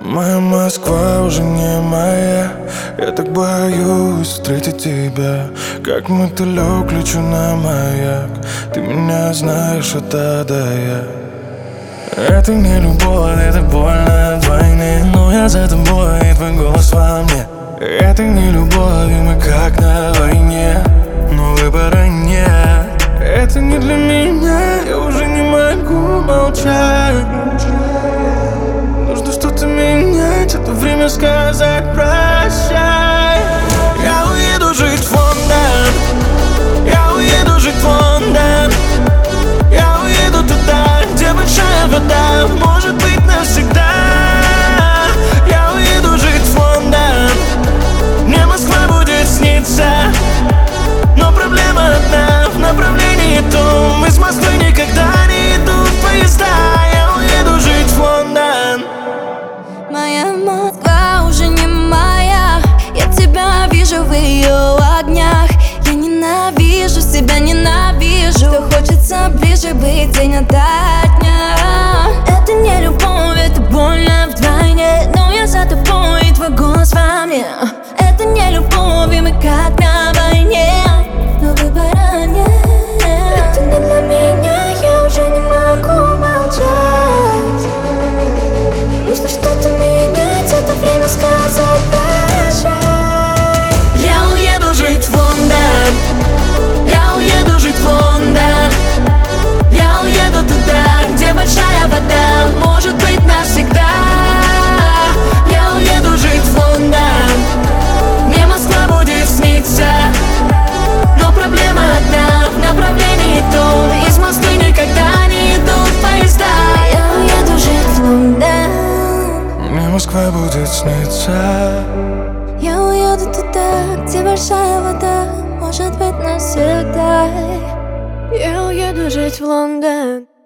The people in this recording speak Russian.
Моя Москва уже не моя. Я так боюсь встретить тебя, как мотылёк лечу на маяк. Ты меня знаешь от А до Я. Это не любовь, это больно вдвойне, но я за тобой, и твой голос во мне. Это не любовь, и мы как на войне, но выбора нет. Это не для меня, я уже не могу молчать. Нужно что-то менять, это время сказать прощай. Я уеду жить в Лондон, я уеду жить в Лондон. Я уеду туда, где большая вода, может быть навсегда. Я уеду жить в Лондон, мне Москва будет сниться. Но проблема одна, в направлении том, из Москвы никогда не идут поезда. Я уеду жить в Лондон. Моя Москва уже не моя, я тебя вижу в ее огнях. Я ненавижу себя, ненавижу, что хочется ближе быть день ото дня. Это не любовь, это больно вдвойне, но я за тобой, и твой голос во мне. Это не любовь, и мы как на войне, но выбора нет. Это не для меня, я уже не могу молчать. Нужно что-то менять, это время сказать прощай. Я уеду жить в Лондон, я уеду жить в Лондон. Я уеду туда, где большая вода, может быть навсегда. Я уеду жить в Лондон, мне Москва будет сниться. Но проблема одна, в направлении том, из Москвы никогда не идут поезда. Я уеду жить в Лондон, мне Москва будет сниться. я уеду туда, где большая вода, может быть навсегда. Я уеду жить в Лондон.